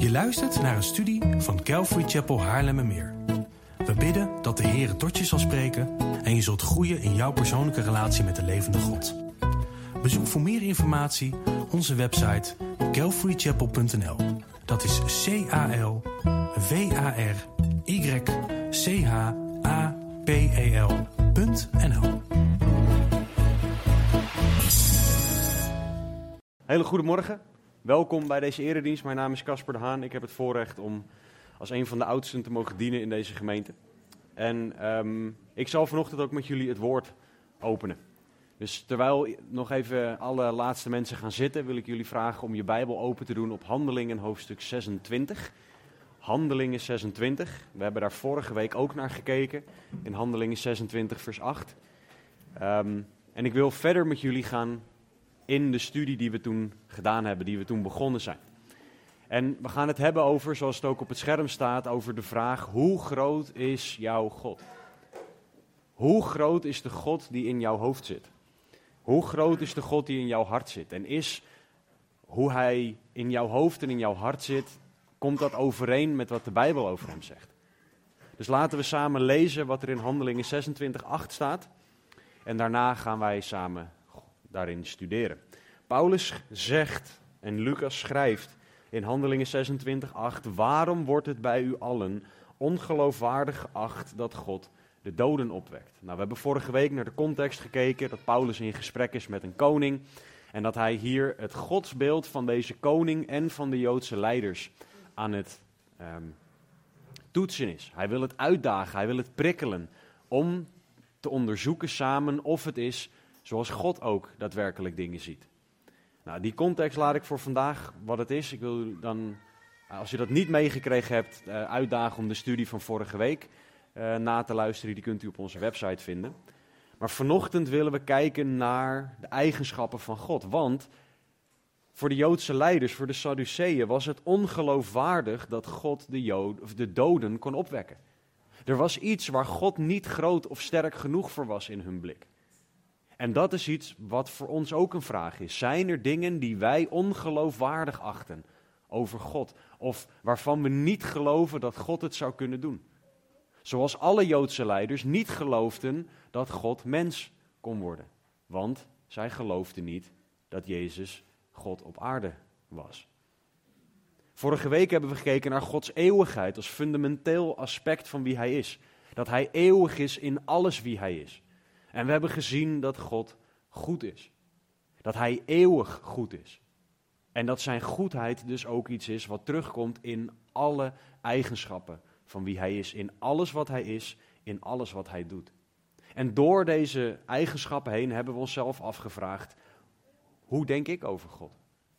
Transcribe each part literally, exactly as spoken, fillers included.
Je luistert naar een studie van Calvary Chapel Haarlemmermeer. We bidden dat de Heer tot je zal spreken en je zult groeien in jouw persoonlijke relatie met de levende God. Bezoek voor meer informatie onze website calvary chapel punt n l. Dat is C A L V A R Y C H A P E L punt N L. Hele goedemorgen. Welkom bij deze eredienst. Mijn naam is Casper de Haan. Ik heb het voorrecht om als een van de oudsten te mogen dienen in deze gemeente. En um, ik zal vanochtend ook met jullie het woord openen. Dus terwijl nog even alle laatste mensen gaan zitten, wil ik jullie vragen om je Bijbel open te doen op Handelingen hoofdstuk zesentwintig. Handelingen zesentwintig. We hebben daar vorige week ook naar gekeken in Handelingen zesentwintig vers acht. Um, en ik wil verder met jullie gaan in de studie die we toen gedaan hebben, die we toen begonnen zijn. En we gaan het hebben over, zoals het ook op het scherm staat, over de vraag: hoe groot is jouw God? Hoe groot is de God die in jouw hoofd zit? Hoe groot is de God die in jouw hart zit? En is hoe hij in jouw hoofd en in jouw hart zit, komt dat overeen met wat de Bijbel over hem zegt? Dus laten we samen lezen wat er in Handelingen zesentwintig acht staat. En daarna gaan wij samen daarin studeren. Paulus zegt en Lucas schrijft in Handelingen zesentwintig acht: waarom wordt het bij u allen ongeloofwaardig geacht dat God de doden opwekt? Nou, we hebben vorige week naar de context gekeken, dat Paulus in gesprek is met een koning en dat hij hier het godsbeeld van deze koning en van de Joodse leiders aan het um, toetsen is. Hij wil het uitdagen, hij wil het prikkelen om te onderzoeken samen of het is zoals God ook daadwerkelijk dingen ziet. Nou, die context laat ik voor vandaag wat het is. Ik wil u dan, als je dat niet meegekregen hebt, uh, uitdagen om de studie van vorige week uh, na te luisteren. Die kunt u op onze website vinden. Maar vanochtend willen we kijken naar de eigenschappen van God. Want voor de Joodse leiders, voor de Sadduceeën, was het ongeloofwaardig dat God de, Jood, of de doden kon opwekken. Er was iets waar God niet groot of sterk genoeg voor was in hun blik. En dat is iets wat voor ons ook een vraag is. Zijn er dingen die wij ongeloofwaardig achten over God? Of waarvan we niet geloven dat God het zou kunnen doen? Zoals alle Joodse leiders niet geloofden dat God mens kon worden. Want zij geloofden niet dat Jezus God op aarde was. Vorige week hebben we gekeken naar Gods eeuwigheid als fundamenteel aspect van wie Hij is. Dat Hij eeuwig is in alles wie Hij is. En we hebben gezien dat God goed is. Dat Hij eeuwig goed is. En dat zijn goedheid dus ook iets is wat terugkomt in alle eigenschappen van wie Hij is. In alles wat Hij is, in alles wat Hij doet. En door deze eigenschappen heen hebben we onszelf afgevraagd: hoe denk ik over God?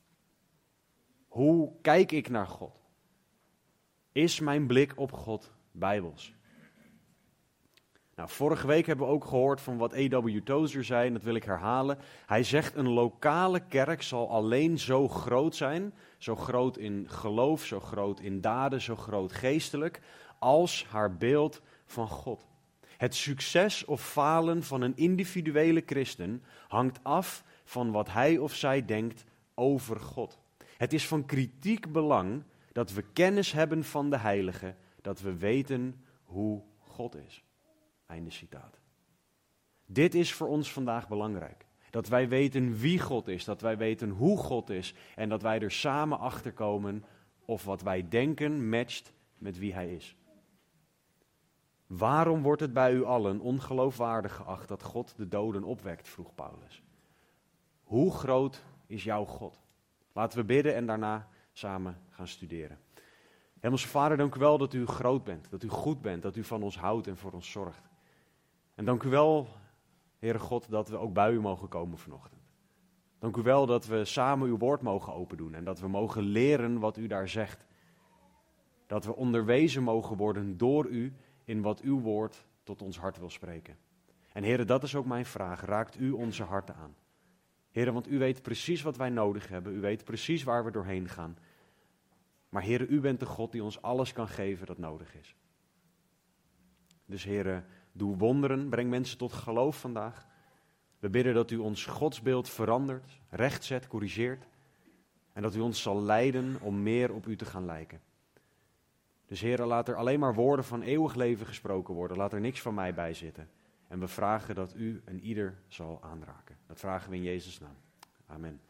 Hoe kijk ik naar God? Is mijn blik op God bijbels? Nou, vorige week hebben we ook gehoord van wat A W Tozer zei, en dat wil ik herhalen. Hij zegt: een lokale kerk zal alleen zo groot zijn, zo groot in geloof, zo groot in daden, zo groot geestelijk, als haar beeld van God. Het succes of falen van een individuele christen hangt af van wat hij of zij denkt over God. Het is van kritiek belang dat we kennis hebben van de heilige, dat we weten hoe God is. Einde citaat. Dit is voor ons vandaag belangrijk. Dat wij weten wie God is, dat wij weten hoe God is en dat wij er samen achter komen of wat wij denken matcht met wie Hij is. Waarom wordt het bij u allen ongeloofwaardig geacht dat God de doden opwekt, vroeg Paulus. Hoe groot is jouw God? Laten we bidden en daarna samen gaan studeren. Hemelse Vader, dank u wel dat u groot bent, dat u goed bent, dat u van ons houdt en voor ons zorgt. En dank u wel, Heere God, dat we ook bij u mogen komen vanochtend. Dank u wel dat we samen uw woord mogen opendoen en dat we mogen leren wat u daar zegt. Dat we onderwezen mogen worden door u in wat uw woord tot ons hart wil spreken. En Heere, dat is ook mijn vraag. Raakt u onze harten aan? Heere, want u weet precies wat wij nodig hebben. U weet precies waar we doorheen gaan. Maar Heere, u bent de God die ons alles kan geven dat nodig is. Dus Heere, doe wonderen, breng mensen tot geloof vandaag. We bidden dat u ons godsbeeld verandert, rechtzet, corrigeert. En dat u ons zal leiden om meer op u te gaan lijken. Dus Heere, laat er alleen maar woorden van eeuwig leven gesproken worden. Laat er niks van mij bij zitten. En we vragen dat u en ieder zal aanraken. Dat vragen we in Jezus' naam. Amen.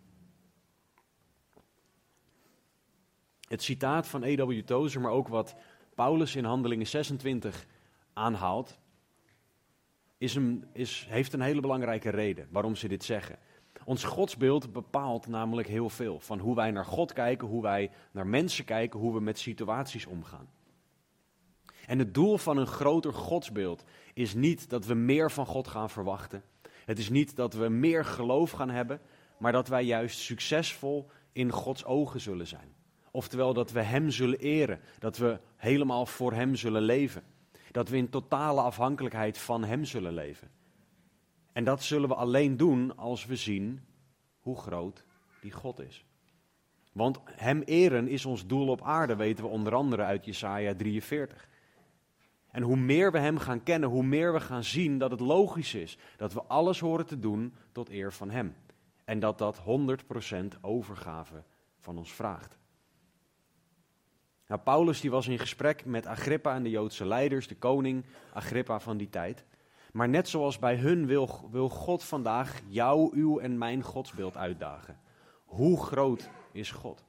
Het citaat van E W Tozer, maar ook wat Paulus in Handelingen zesentwintig aanhaalt, is een, is, heeft een hele belangrijke reden waarom ze dit zeggen. Ons godsbeeld bepaalt namelijk heel veel van hoe wij naar God kijken, hoe wij naar mensen kijken, hoe we met situaties omgaan. En het doel van een groter godsbeeld is niet dat we meer van God gaan verwachten. Het is niet dat we meer geloof gaan hebben, maar dat wij juist succesvol in Gods ogen zullen zijn. Oftewel dat we Hem zullen eren, dat we helemaal voor Hem zullen leven. Dat we in totale afhankelijkheid van Hem zullen leven. En dat zullen we alleen doen als we zien hoe groot die God is. Want Hem eren is ons doel op aarde, weten we onder andere uit Jesaja drieënveertig. En hoe meer we Hem gaan kennen, hoe meer we gaan zien dat het logisch is dat we alles horen te doen tot eer van Hem. En dat dat honderd procent overgave van ons vraagt. Nou, Paulus die was in gesprek met Agrippa en de Joodse leiders, de koning Agrippa van die tijd. Maar net zoals bij hun wil, wil God vandaag jou, uw en mijn godsbeeld uitdagen. Hoe groot is God?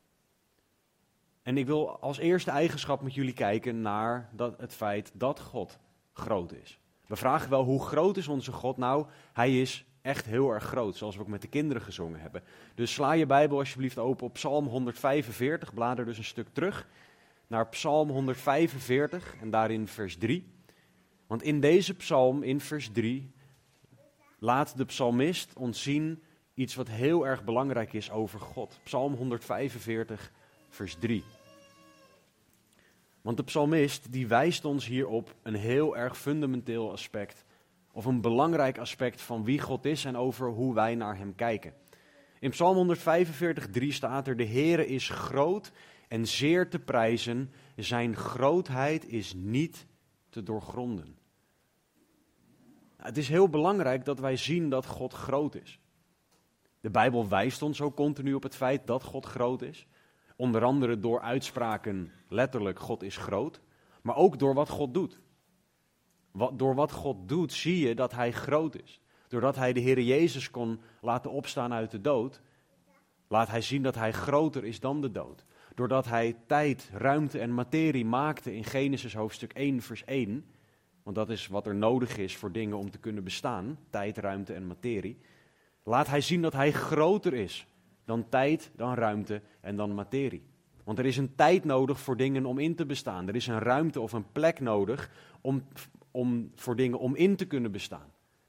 En ik wil als eerste eigenschap met jullie kijken naar dat, het feit dat God groot is. We vragen wel, hoe groot is onze God? Nou, Hij is echt heel erg groot, zoals we ook met de kinderen gezongen hebben. Dus sla je Bijbel alsjeblieft open op Psalm honderdvijfenveertig, blader dus een stuk terug naar Psalm honderdvijfenveertig en daarin vers drie. Want in deze psalm, in vers drie, laat de psalmist ons zien iets wat heel erg belangrijk is over God. Psalm honderdvijfenveertig, vers drie. Want de psalmist die wijst ons hier op een heel erg fundamenteel aspect, of een belangrijk aspect van wie God is en over hoe wij naar Hem kijken. In Psalm honderdvijfenveertig, drie staat er: de Heere is groot en zeer te prijzen, zijn grootheid is niet te doorgronden. Het is heel belangrijk dat wij zien dat God groot is. De Bijbel wijst ons ook continu op het feit dat God groot is. Onder andere door uitspraken, letterlijk, God is groot. Maar ook door wat God doet. Wat, door wat God doet zie je dat Hij groot is. Doordat Hij de Heere Jezus kon laten opstaan uit de dood, laat Hij zien dat Hij groter is dan de dood. Doordat Hij tijd, ruimte en materie maakte in Genesis hoofdstuk één, vers één. Want dat is wat er nodig is voor dingen om te kunnen bestaan. Tijd, ruimte en materie. Laat Hij zien dat Hij groter is dan tijd, dan ruimte en dan materie. Want er is een tijd nodig voor dingen om in te bestaan. Er is een ruimte of een plek nodig om, om, voor dingen om in te kunnen bestaan.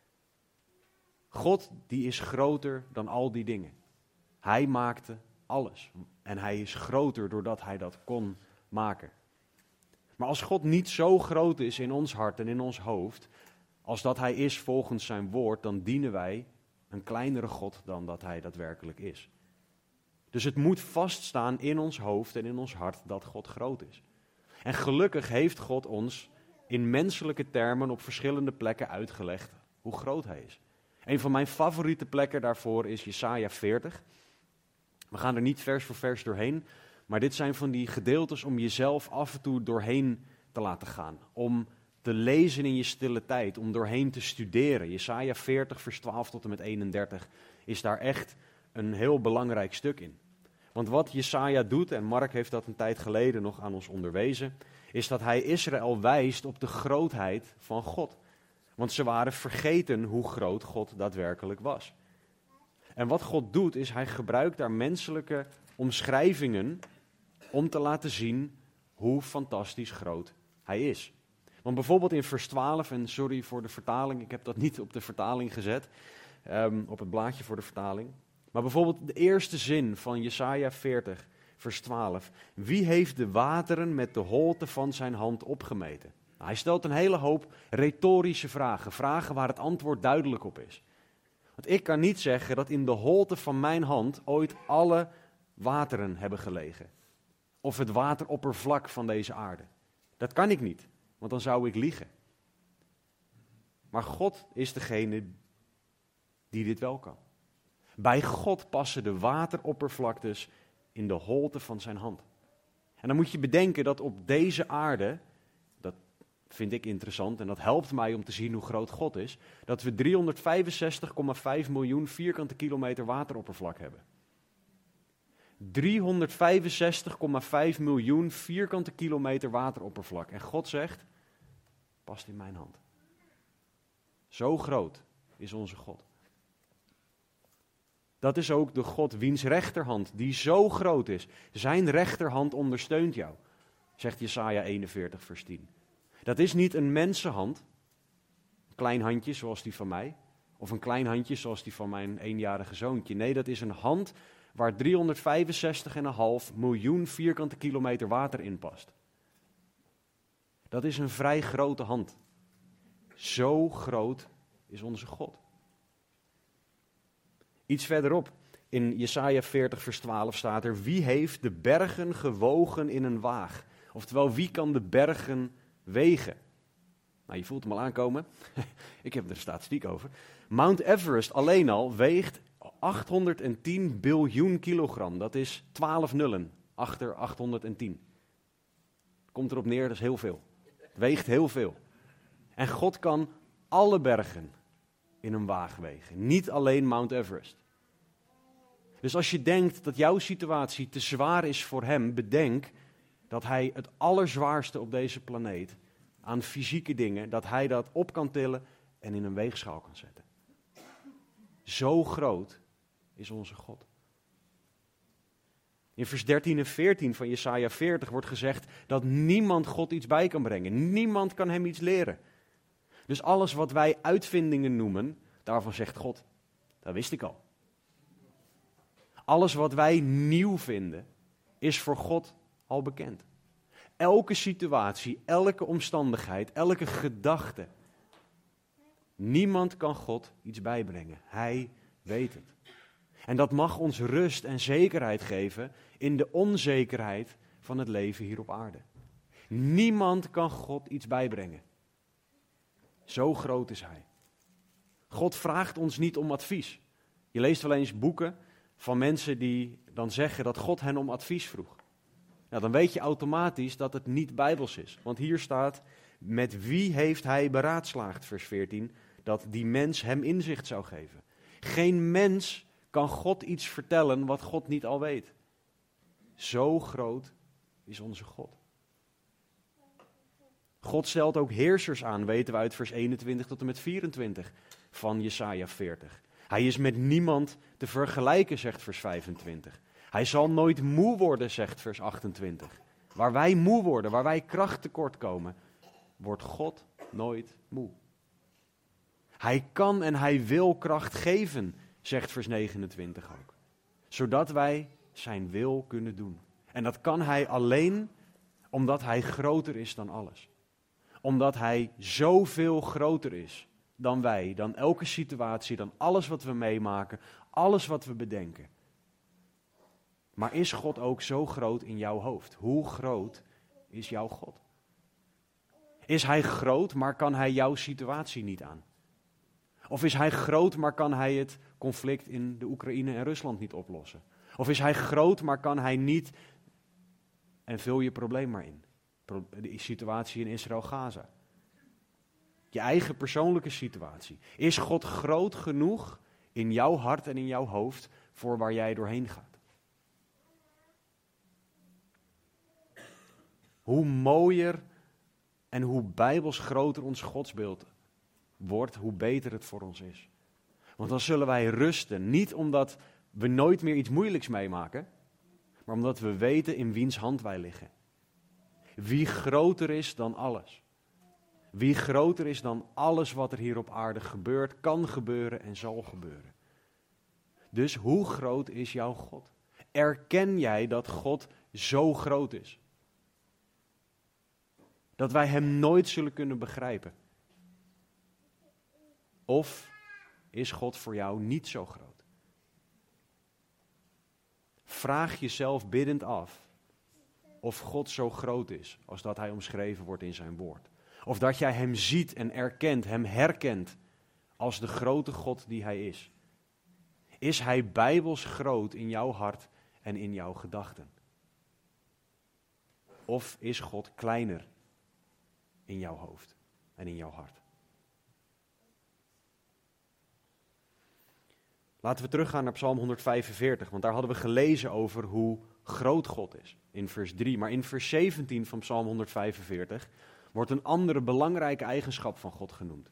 God die is groter dan al die dingen. Hij maakte alles. En Hij is groter doordat Hij dat kon maken. Maar als God niet zo groot is in ons hart en in ons hoofd, als dat Hij is volgens zijn woord, dan dienen wij een kleinere God dan dat Hij daadwerkelijk is. Dus het moet vaststaan in ons hoofd en in ons hart dat God groot is. En gelukkig heeft God ons in menselijke termen op verschillende plekken uitgelegd hoe groot Hij is. Een van mijn favoriete plekken daarvoor is Jesaja veertig. We gaan er niet vers voor vers doorheen, maar dit zijn van die gedeeltes om jezelf af en toe doorheen te laten gaan. Om te lezen in je stille tijd, om doorheen te studeren. Jesaja veertig, vers twaalf tot en met eenendertig is daar echt een heel belangrijk stuk in. Want wat Jesaja doet, en Mark heeft dat een tijd geleden nog aan ons onderwezen, is dat hij Israël wijst op de grootheid van God. Want ze waren vergeten hoe groot God daadwerkelijk was. En wat God doet, is hij gebruikt daar menselijke omschrijvingen om te laten zien hoe fantastisch groot hij is. Want bijvoorbeeld in vers twaalf, en sorry voor de vertaling, ik heb dat niet op de vertaling gezet, um, op het blaadje voor de vertaling. Maar bijvoorbeeld de eerste zin van Jesaja veertig, vers twaalf. Wie heeft de wateren met de holte van zijn hand opgemeten? Nou, hij stelt een hele hoop retorische vragen, vragen waar het antwoord duidelijk op is. Want ik kan niet zeggen dat in de holte van mijn hand ooit alle wateren hebben gelegen. Of het wateroppervlak van deze aarde. Dat kan ik niet, want dan zou ik liegen. Maar God is degene die dit wel kan. Bij God passen de wateroppervlaktes in de holte van zijn hand. En dan moet je bedenken dat op deze aarde, dat vind ik interessant en dat helpt mij om te zien hoe groot God is, dat we driehonderdvijfenzestig komma vijf miljoen vierkante kilometer wateroppervlak hebben. driehonderdvijfenzestig komma vijf miljoen vierkante kilometer wateroppervlak. En God zegt, past in mijn hand. Zo groot is onze God. Dat is ook de God wiens rechterhand, die zo groot is. Zijn rechterhand ondersteunt jou, zegt Jesaja eenenveertig vers tien. Dat is niet een mensenhand, een klein handje zoals die van mij, of een klein handje zoals die van mijn eenjarige zoontje. Nee, dat is een hand waar driehonderdvijfenzestig komma vijf miljoen vierkante kilometer water in past. Dat is een vrij grote hand. Zo groot is onze God. Iets verderop, in Jesaja veertig vers twaalf staat er, wie heeft de bergen gewogen in een waag? Oftewel, wie kan de bergen wegen? Nou, je voelt hem al aankomen. Ik heb er een statistiek over. Mount Everest alleen al weegt achthonderdtien biljoen kilogram. Dat is twaalf nullen achter achthonderdtien. Komt erop neer, dat is heel veel. Het weegt heel veel. En God kan alle bergen in een waag wegen. Niet alleen Mount Everest. Dus als je denkt dat jouw situatie te zwaar is voor hem, bedenk dat hij het allerzwaarste op deze planeet aan fysieke dingen, dat hij dat op kan tillen en in een weegschaal kan zetten. Zo groot is onze God. In vers dertien en veertien van Jesaja veertig wordt gezegd dat niemand God iets bij kan brengen. Niemand kan hem iets leren. Dus alles wat wij uitvindingen noemen, daarvan zegt God, dat wist ik al. Alles wat wij nieuw vinden, is voor God al bekend. Elke situatie, elke omstandigheid, elke gedachte. Niemand kan God iets bijbrengen. Hij weet het. En dat mag ons rust en zekerheid geven in de onzekerheid van het leven hier op aarde. Niemand kan God iets bijbrengen. Zo groot is hij. God vraagt ons niet om advies. Je leest wel eens boeken van mensen die dan zeggen dat God hen om advies vroeg. Nou, dan weet je automatisch dat het niet bijbels is. Want hier staat, met wie heeft hij beraadslaagd, vers veertien, dat die mens hem inzicht zou geven. Geen mens kan God iets vertellen wat God niet al weet. Zo groot is onze God. God stelt ook heersers aan, weten we uit vers eenentwintig tot en met vierentwintig van Jesaja veertig. Hij is met niemand te vergelijken, zegt vers vijfentwintig. Hij zal nooit moe worden, zegt vers achtentwintig. Waar wij moe worden, waar wij kracht tekort komen, wordt God nooit moe. Hij kan en hij wil kracht geven, zegt vers negenentwintig ook. Zodat wij zijn wil kunnen doen. En dat kan hij alleen omdat hij groter is dan alles. Omdat hij zoveel groter is dan wij, dan elke situatie, dan alles wat we meemaken, alles wat we bedenken. Maar is God ook zo groot in jouw hoofd? Hoe groot is jouw God? Is hij groot, maar kan hij jouw situatie niet aan? Of is hij groot, maar kan hij het conflict in de Oekraïne en Rusland niet oplossen? Of is hij groot, maar kan hij niet, en vul je probleem maar in, de situatie in Israël-Gaza. Je eigen persoonlijke situatie. Is God groot genoeg in jouw hart en in jouw hoofd voor waar jij doorheen gaat? Hoe mooier en hoe bijbels groter ons godsbeeld wordt, hoe beter het voor ons is. Want dan zullen wij rusten, niet omdat we nooit meer iets moeilijks meemaken, maar omdat we weten in wiens hand wij liggen. Wie groter is dan alles. Wie groter is dan alles wat er hier op aarde gebeurt, kan gebeuren en zal gebeuren. Dus hoe groot is jouw God? Erken jij dat God zo groot is? Dat wij hem nooit zullen kunnen begrijpen? Of is God voor jou niet zo groot? Vraag jezelf biddend af of God zo groot is als dat hij omschreven wordt in zijn woord. Of dat jij hem ziet en erkent, hem herkent als de grote God die hij is. Is hij bijbels groot in jouw hart en in jouw gedachten? Of is God kleiner in jouw hoofd en in jouw hart? Laten we teruggaan naar Psalm honderdvijfenveertig, want daar hadden we gelezen over hoe groot God is in vers drie. Maar in vers zeventien van Psalm honderdvijfenveertig wordt een andere belangrijke eigenschap van God genoemd.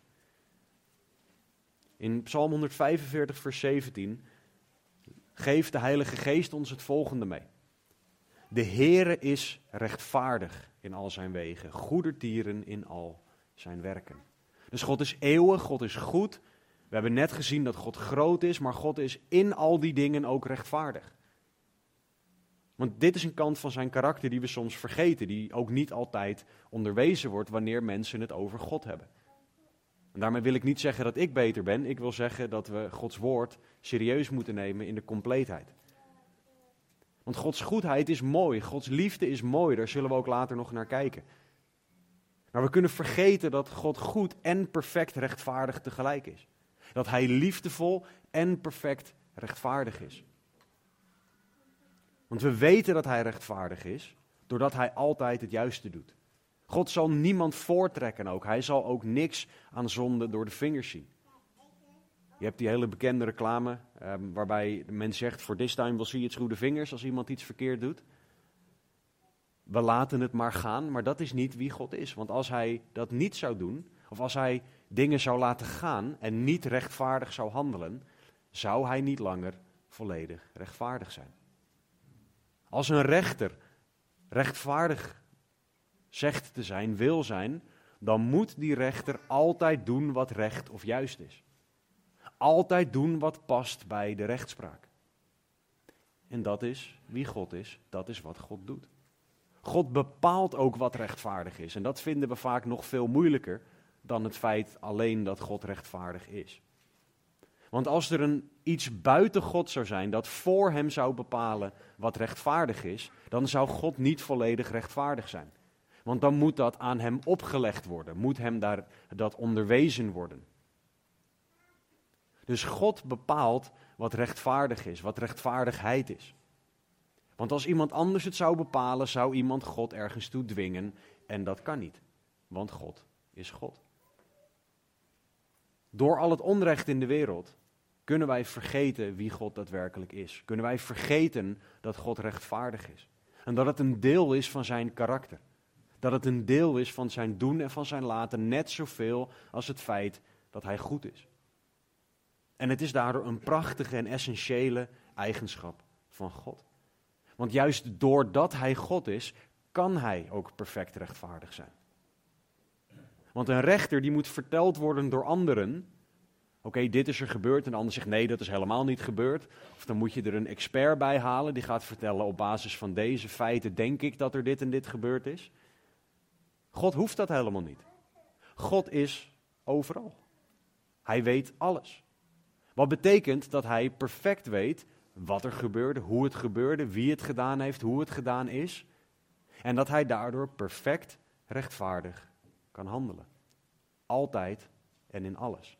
In Psalm honderdvijfenveertig vers zeventien geeft de Heilige Geest ons het volgende mee. De Heere is rechtvaardig in al zijn wegen, goedertieren in al zijn werken. Dus God is eeuwig, God is goed. We hebben net gezien dat God groot is, maar God is in al die dingen ook rechtvaardig. Want dit is een kant van zijn karakter die we soms vergeten, die ook niet altijd onderwezen wordt wanneer mensen het over God hebben. En daarmee wil ik niet zeggen dat ik beter ben, ik wil zeggen dat we Gods woord serieus moeten nemen in de compleetheid. Want Gods goedheid is mooi, Gods liefde is mooi, daar zullen we ook later nog naar kijken. Maar we kunnen vergeten dat God goed en perfect rechtvaardig tegelijk is. Dat hij liefdevol en perfect rechtvaardig is. Want we weten dat hij rechtvaardig is, doordat hij altijd het juiste doet. God zal niemand voortrekken ook. Hij zal ook niks aan zonde door de vingers zien. Je hebt die hele bekende reclame, eh, waarbij de mens zegt, for this time we'll see it's through the fingers, als iemand iets verkeerd doet. We laten het maar gaan, maar dat is niet wie God is. Want als hij dat niet zou doen, of als hij dingen zou laten gaan en niet rechtvaardig zou handelen, zou hij niet langer volledig rechtvaardig zijn. Als een rechter rechtvaardig zegt te zijn, wil zijn, dan moet die rechter altijd doen wat recht of juist is. Altijd doen wat past bij de rechtspraak. En dat is wie God is, dat is wat God doet. God bepaalt ook wat rechtvaardig is. En dat vinden we vaak nog veel moeilijker dan het feit alleen dat God rechtvaardig is. Want als er een iets buiten God zou zijn dat voor hem zou bepalen wat rechtvaardig is, dan zou God niet volledig rechtvaardig zijn. Want dan moet dat aan hem opgelegd worden, moet hem daar dat onderwezen worden. Dus God bepaalt wat rechtvaardig is, wat rechtvaardigheid is. Want als iemand anders het zou bepalen, zou iemand God ergens toe dwingen en dat kan niet. Want God is God. Door al het onrecht in de wereld kunnen wij vergeten wie God daadwerkelijk is. Kunnen wij vergeten dat God rechtvaardig is. En dat het een deel is van zijn karakter. Dat het een deel is van zijn doen en van zijn laten, net zoveel als het feit dat hij goed is. En het is daardoor een prachtige en essentiële eigenschap van God. Want juist doordat hij God is, kan hij ook perfect rechtvaardig zijn. Want een rechter die moet verteld worden door anderen. Oké, okay, dit is er gebeurd en de ander zegt nee, dat is helemaal niet gebeurd. Of dan moet je er een expert bij halen die gaat vertellen op basis van deze feiten denk ik dat er dit en dit gebeurd is. God hoeft dat helemaal niet. God is overal. Hij weet alles. Wat betekent dat hij perfect weet wat er gebeurde, hoe het gebeurde, wie het gedaan heeft, hoe het gedaan is. En dat hij daardoor perfect rechtvaardig kan handelen. Altijd en in alles.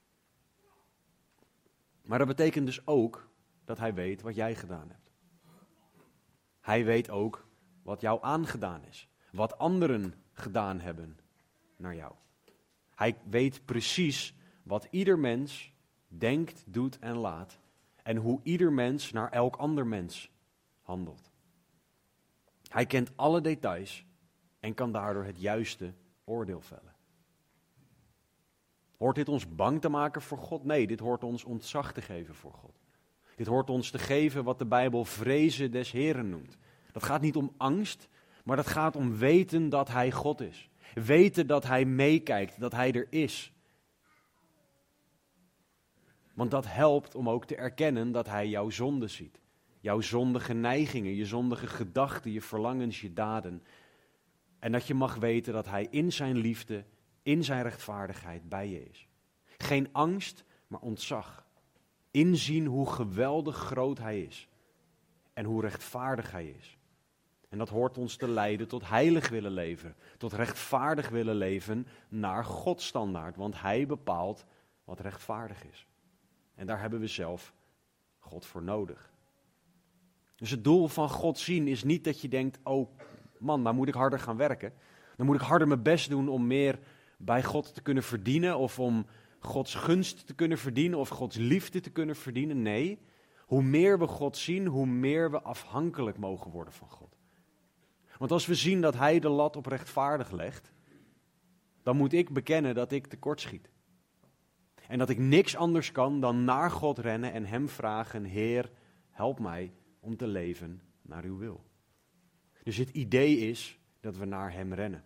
Maar dat betekent dus ook dat hij weet wat jij gedaan hebt. Hij weet ook wat jou aangedaan is. Wat anderen gedaan hebben naar jou. Hij weet precies wat ieder mens denkt, doet en laat. En hoe ieder mens naar elk ander mens handelt. Hij kent alle details en kan daardoor het juiste oordeel vellen. Hoort dit ons bang te maken voor God? Nee, dit hoort ons ontzag te geven voor God. Dit hoort ons te geven wat de Bijbel vrezen des Heren noemt. Dat gaat niet om angst, maar dat gaat om weten dat Hij God is. Weten dat Hij meekijkt, dat Hij er is. Want dat helpt om ook te erkennen dat Hij jouw zonde ziet. Jouw zondige neigingen, je zondige gedachten, je verlangens, je daden. En dat je mag weten dat Hij in zijn liefde, in zijn rechtvaardigheid bij je is. Geen angst, maar ontzag. Inzien hoe geweldig groot Hij is. En hoe rechtvaardig Hij is. En dat hoort ons te leiden tot heilig willen leven. Tot rechtvaardig willen leven naar Gods standaard. Want Hij bepaalt wat rechtvaardig is. En daar hebben we zelf God voor nodig. Dus het doel van God zien is niet dat je denkt, oh man, maar moet ik harder gaan werken? Dan moet ik harder mijn best doen om meer bij God te kunnen verdienen of om Gods gunst te kunnen verdienen of Gods liefde te kunnen verdienen. Nee, hoe meer we God zien, hoe meer we afhankelijk mogen worden van God. Want als we zien dat Hij de lat op rechtvaardig legt, dan moet ik bekennen dat ik tekortschiet. En dat ik niks anders kan dan naar God rennen en Hem vragen, Heer, help mij om te leven naar uw wil. Dus het idee is dat we naar Hem rennen.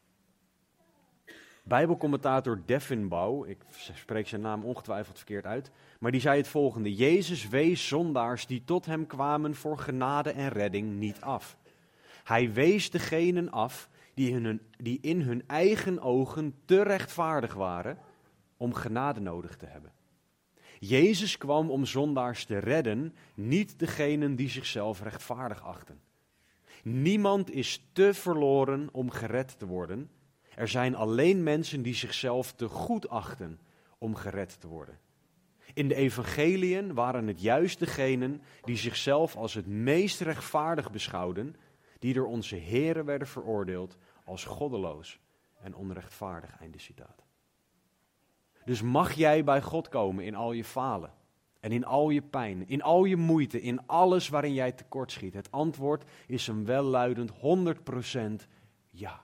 Bijbelcommentator Devin Bouw, ik spreek zijn naam ongetwijfeld verkeerd uit, maar die zei het volgende: Jezus wees zondaars die tot Hem kwamen voor genade en redding niet af. Hij wees degenen af die in hun, die in hun eigen ogen te rechtvaardig waren om genade nodig te hebben. Jezus kwam om zondaars te redden, niet degenen die zichzelf rechtvaardig achten. Niemand is te verloren om gered te worden. Er zijn alleen mensen die zichzelf te goed achten om gered te worden. In de evangeliën waren het juist degenen die zichzelf als het meest rechtvaardig beschouwden, die door onze Here werden veroordeeld als goddeloos en onrechtvaardig. Einde citaat. Dus mag jij bij God komen in al je falen en in al je pijn, in al je moeite, in alles waarin jij tekortschiet? Het antwoord is een welluidend honderd procent ja.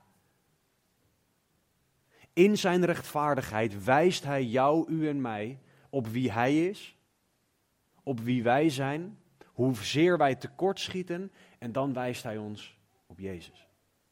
In zijn rechtvaardigheid wijst Hij jou, u en mij op wie Hij is, op wie wij zijn, hoezeer wij tekortschieten, en dan wijst Hij ons op Jezus.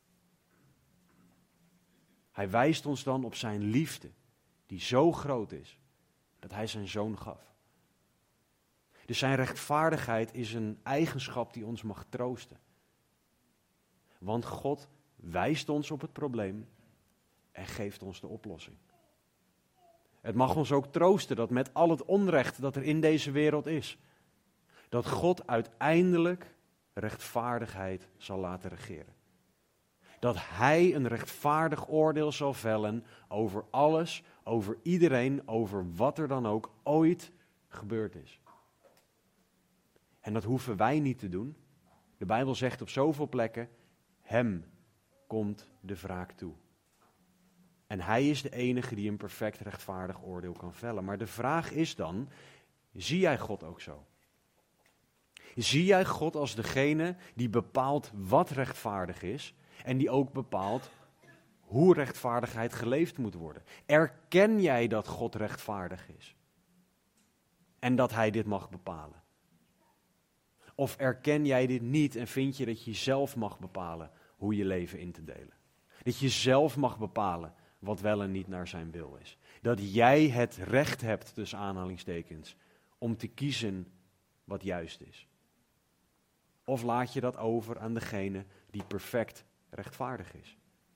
Hij wijst ons dan op zijn liefde, die zo groot is, dat Hij zijn Zoon gaf. Dus zijn rechtvaardigheid is een eigenschap die ons mag troosten. Want God wijst ons op het probleem en geeft ons de oplossing. Het mag ons ook troosten dat met al het onrecht dat er in deze wereld is, dat God uiteindelijk rechtvaardigheid zal laten regeren. Dat Hij een rechtvaardig oordeel zal vellen over alles, over iedereen, over wat er dan ook ooit gebeurd is. En dat hoeven wij niet te doen. De Bijbel zegt op zoveel plekken, Hem komt de wraak toe. En Hij is de enige die een perfect rechtvaardig oordeel kan vellen. Maar de vraag is dan, zie jij God ook zo? Zie jij God als degene die bepaalt wat rechtvaardig is en die ook bepaalt hoe rechtvaardigheid geleefd moet worden? Erken jij dat God rechtvaardig is en dat Hij dit mag bepalen? Of erken jij dit niet en vind je dat je zelf mag bepalen hoe je leven in te delen? Dat je zelf mag bepalen wat wel en niet naar zijn wil is. Dat jij het recht hebt, tussen aanhalingstekens, om te kiezen wat juist is. Of laat je dat over aan degene die perfect rechtvaardig is?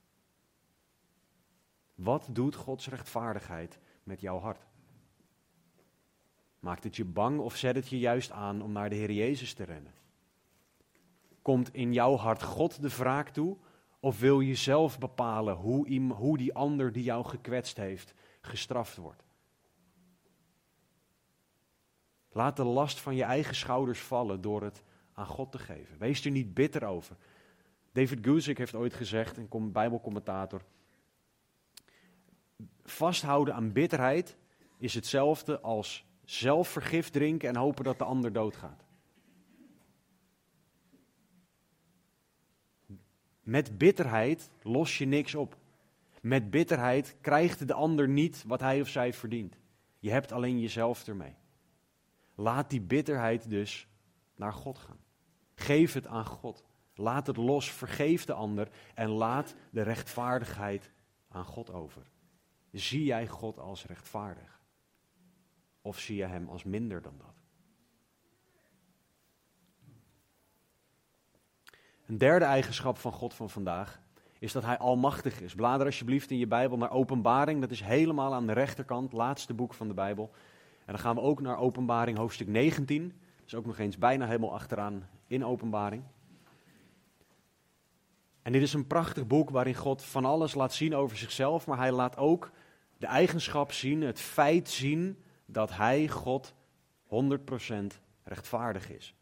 Wat doet Gods rechtvaardigheid met jouw hart? Maakt het je bang of zet het je juist aan om naar de Heer Jezus te rennen? Komt in jouw hart God de wraak toe? Of wil je zelf bepalen hoe, hoe die ander die jou gekwetst heeft gestraft wordt? Laat de last van je eigen schouders vallen door het aan God te geven. Wees er niet bitter over. David Guzik heeft ooit gezegd, een Bijbelcommentator, vasthouden aan bitterheid is hetzelfde als zelf vergif drinken en hopen dat de ander doodgaat. Met bitterheid los je niks op. Met bitterheid krijgt de ander niet wat hij of zij verdient. Je hebt alleen jezelf ermee. Laat die bitterheid dus naar God gaan. Geef het aan God. Laat het los, vergeef de ander en laat de rechtvaardigheid aan God over. Zie jij God als rechtvaardig? Of zie je Hem als minder dan dat? Een derde eigenschap van God van vandaag is dat Hij almachtig is. Blader alsjeblieft in je Bijbel naar Openbaring. Dat is helemaal aan de rechterkant, laatste boek van de Bijbel. En dan gaan we ook naar Openbaring hoofdstuk negentien. Dat is ook nog eens bijna helemaal achteraan in Openbaring. En dit is een prachtig boek waarin God van alles laat zien over zichzelf. Maar Hij laat ook de eigenschap zien, het feit zien dat Hij, God, honderd procent rechtvaardig is.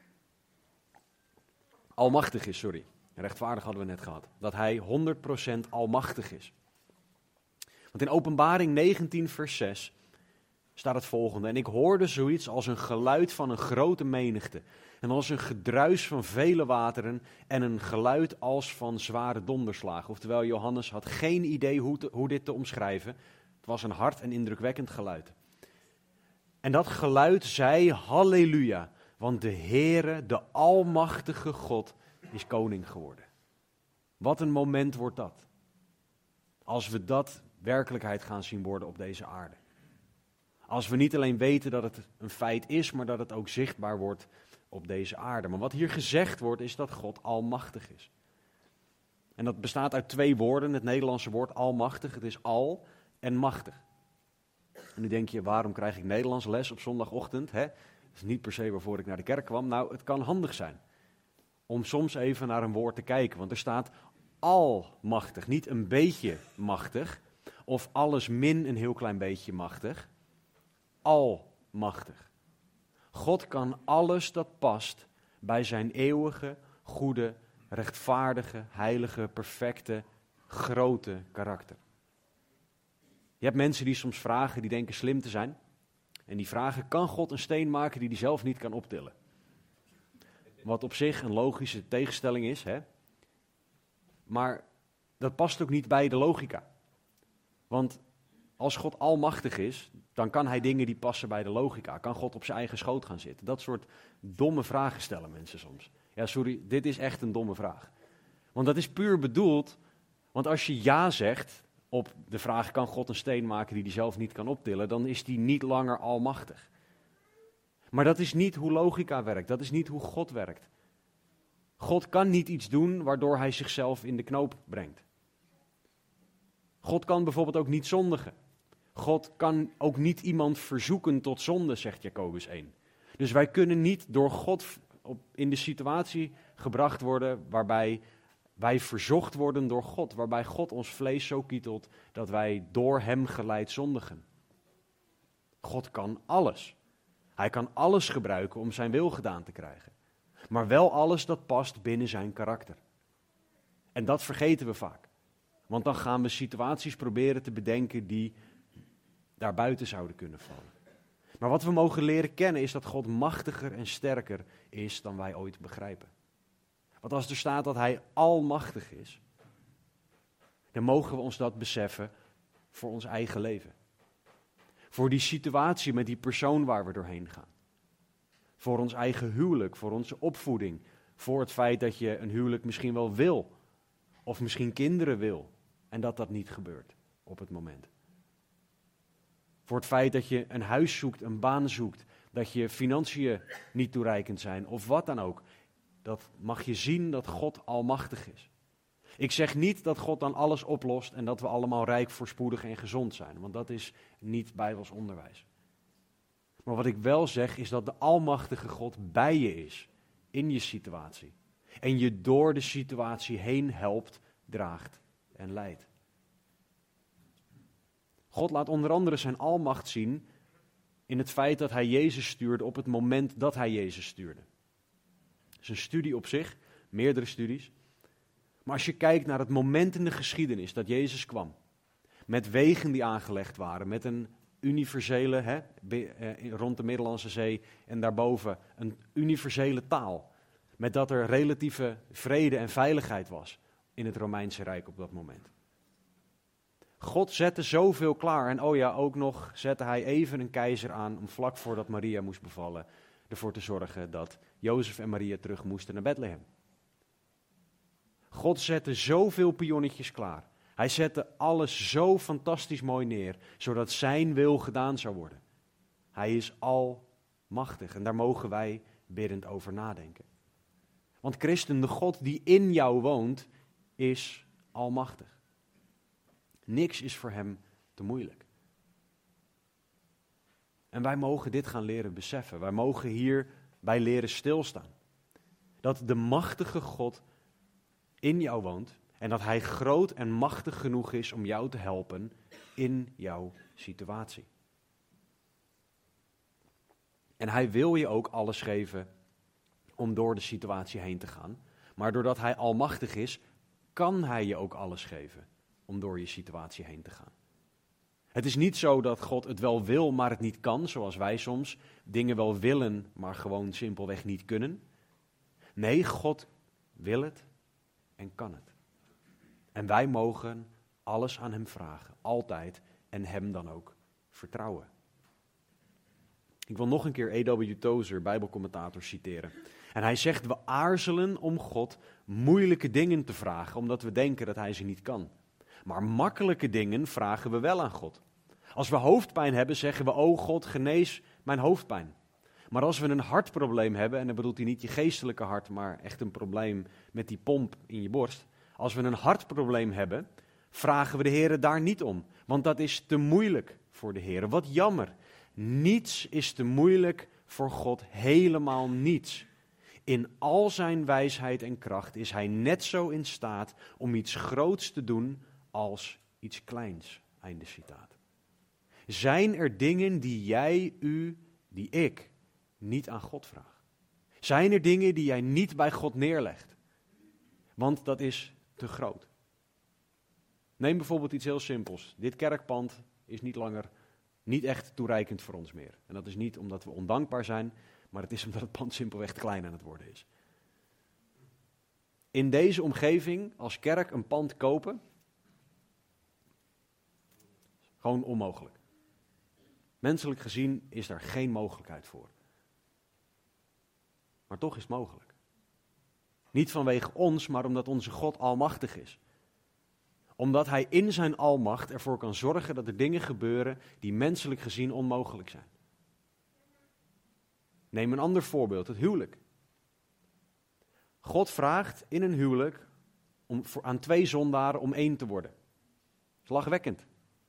Almachtig is, sorry. Rechtvaardig hadden we net gehad. Dat hij honderd procent almachtig is. Want in Openbaring negentien vers zes staat het volgende. En ik hoorde zoiets als een geluid van een grote menigte. En als een gedruis van vele wateren en een geluid als van zware donderslagen. Oftewel, Johannes had geen idee hoe, te, hoe dit te omschrijven. Het was een hard en indrukwekkend geluid. En dat geluid zei halleluja, want de Heere, de almachtige God, is koning geworden. Wat een moment wordt dat. Als we dat werkelijkheid gaan zien worden op deze aarde. Als we niet alleen weten dat het een feit is, maar dat het ook zichtbaar wordt op deze aarde. Maar wat hier gezegd wordt, is dat God almachtig is. En dat bestaat uit twee woorden, het Nederlandse woord almachtig. Het is al en machtig. En nu denk je, waarom krijg ik Nederlands les op zondagochtend? Hè? Dat is niet per se waarvoor ik naar de kerk kwam. Nou, het kan handig zijn om soms even naar een woord te kijken. Want er staat almachtig, niet een beetje machtig. Of alles min een heel klein beetje machtig. Almachtig. God kan alles dat past bij zijn eeuwige, goede, rechtvaardige, heilige, perfecte, grote karakter. Je hebt mensen die soms vragen, die denken slim te zijn. En die vragen, kan God een steen maken die hij zelf niet kan optillen? Wat op zich een logische tegenstelling is, hè? Maar dat past ook niet bij de logica. Want als God almachtig is, dan kan hij dingen die passen bij de logica. Kan God op zijn eigen schoot gaan zitten? Dat soort domme vragen stellen mensen soms. Ja, sorry, dit is echt een domme vraag. Want dat is puur bedoeld, want als je ja zegt op de vraag, kan God een steen maken die hij zelf niet kan optillen, dan is die niet langer almachtig. Maar dat is niet hoe logica werkt, dat is niet hoe God werkt. God kan niet iets doen waardoor hij zichzelf in de knoop brengt. God kan bijvoorbeeld ook niet zondigen. God kan ook niet iemand verzoeken tot zonde, zegt Jacobus één. Dus wij kunnen niet door God op, in de situatie gebracht worden waarbij wij verzocht worden door God. Waarbij God ons vlees zo kietelt dat wij door hem geleid zondigen. God kan alles. Hij kan alles gebruiken om zijn wil gedaan te krijgen. Maar wel alles dat past binnen zijn karakter. En dat vergeten we vaak. Want dan gaan we situaties proberen te bedenken die daarbuiten zouden kunnen vallen. Maar wat we mogen leren kennen is dat God machtiger en sterker is dan wij ooit begrijpen. Want als er staat dat hij almachtig is, dan mogen we ons dat beseffen voor ons eigen leven. Voor die situatie met die persoon waar we doorheen gaan. Voor ons eigen huwelijk, voor onze opvoeding. Voor het feit dat je een huwelijk misschien wel wil. Of misschien kinderen wil. En dat dat niet gebeurt op het moment. Voor het feit dat je een huis zoekt, een baan zoekt. Dat je financiën niet toereikend zijn of wat dan ook. Dat mag je zien dat God almachtig is. Ik zeg niet dat God dan alles oplost en dat we allemaal rijk, voorspoedig en gezond zijn. Want dat is niet Bijbels onderwijs. Maar wat ik wel zeg is dat de almachtige God bij je is in je situatie. En je door de situatie heen helpt, draagt en leidt. God laat onder andere zijn almacht zien in het feit dat hij Jezus stuurde op het moment dat hij Jezus stuurde. Dat is een studie op zich, meerdere studies. Maar als je kijkt naar het moment in de geschiedenis dat Jezus kwam, met wegen die aangelegd waren, met een universele, hè, rond de Middellandse Zee en daarboven, een universele taal. Met dat er relatieve vrede en veiligheid was in het Romeinse Rijk op dat moment. God zette zoveel klaar en oh ja, ook nog zette hij even een keizer aan om vlak voordat Maria moest bevallen, ervoor te zorgen dat Jozef en Maria terug moesten naar Bethlehem. God zette zoveel pionnetjes klaar. Hij zette alles zo fantastisch mooi neer, zodat zijn wil gedaan zou worden. Hij is almachtig en daar mogen wij biddend over nadenken. Want christen, de God die in jou woont, is almachtig. Niks is voor hem te moeilijk. En wij mogen dit gaan leren beseffen. Wij mogen hierbij leren stilstaan. Dat de machtige God in jou woont en dat hij groot en machtig genoeg is om jou te helpen in jouw situatie. En hij wil je ook alles geven om door de situatie heen te gaan. Maar doordat hij almachtig is, kan hij je ook alles geven om door je situatie heen te gaan. Het is niet zo dat God het wel wil, maar het niet kan, zoals wij soms dingen wel willen, maar gewoon simpelweg niet kunnen. Nee, God wil het en kan het. En wij mogen alles aan hem vragen, altijd, en hem dan ook vertrouwen. Ik wil nog een keer E W Tozer, Bijbelcommentator, citeren. En hij zegt, we aarzelen om God moeilijke dingen te vragen, omdat we denken dat hij ze niet kan. Maar makkelijke dingen vragen we wel aan God. Als we hoofdpijn hebben, zeggen we, o God, genees mijn hoofdpijn. Maar als we een hartprobleem hebben, en dan bedoelt hij niet je geestelijke hart, maar echt een probleem met die pomp in je borst. Als we een hartprobleem hebben, vragen we de Heer daar niet om. Want dat is te moeilijk voor de Heer. Wat jammer. Niets is te moeilijk voor God, helemaal niets. In al zijn wijsheid en kracht is hij net zo in staat om iets groots te doen als iets kleins. Einde citaat. Zijn er dingen die jij, u, die ik, niet aan God vraag? Zijn er dingen die jij niet bij God neerlegt? Want dat is te groot. Neem bijvoorbeeld iets heel simpels. Dit kerkpand is niet langer, niet echt toereikend voor ons meer. En dat is niet omdat we ondankbaar zijn, maar het is omdat het pand simpelweg te klein aan het worden is. In deze omgeving, als kerk, een pand kopen, gewoon onmogelijk. Menselijk gezien is daar geen mogelijkheid voor. Maar toch is het mogelijk. Niet vanwege ons, maar omdat onze God almachtig is. Omdat hij in zijn almacht ervoor kan zorgen dat er dingen gebeuren die menselijk gezien onmogelijk zijn. Neem een ander voorbeeld, het huwelijk. God vraagt in een huwelijk om, voor, aan twee zondaren om één te worden. Dat is lachwekkend.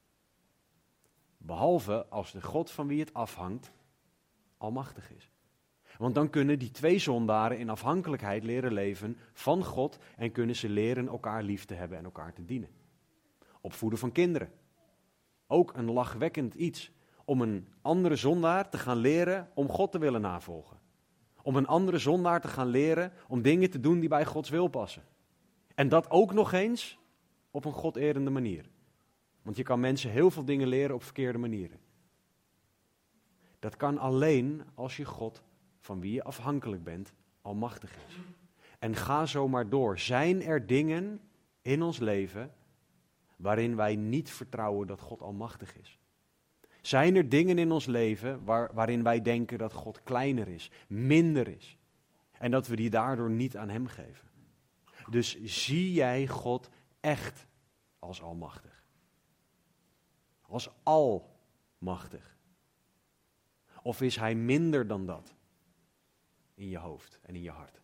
Behalve als de God van wie het afhangt almachtig is. Want dan kunnen die twee zondaren in afhankelijkheid leren leven van God en kunnen ze leren elkaar lief te hebben en elkaar te dienen. Opvoeden van kinderen. Ook een lachwekkend iets. Om een andere zondaar te gaan leren om God te willen navolgen. Om een andere zondaar te gaan leren om dingen te doen die bij Gods wil passen. En dat ook nog eens op een goderende manier. Want je kan mensen heel veel dingen leren op verkeerde manieren. Dat kan alleen als je God, van wie je afhankelijk bent, almachtig is. En ga zo maar door. Zijn er dingen in ons leven waarin wij niet vertrouwen dat God almachtig is? Zijn er dingen in ons leven waar, waarin wij denken dat God kleiner is, minder is? En dat we die daardoor niet aan hem geven? Dus zie jij God echt als almachtig? Als almachtig? Of is hij minder dan dat in je hoofd en in je hart?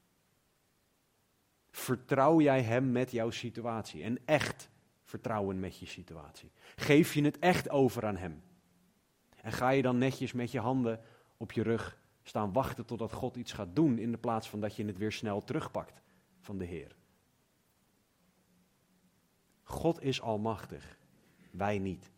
Vertrouw jij hem met jouw situatie en echt vertrouwen met je situatie? Geef je het echt over aan hem? En ga je dan netjes met je handen op je rug staan wachten totdat God iets gaat doen, in de plaats van dat je het weer snel terugpakt van de Heer? God is almachtig, wij niet.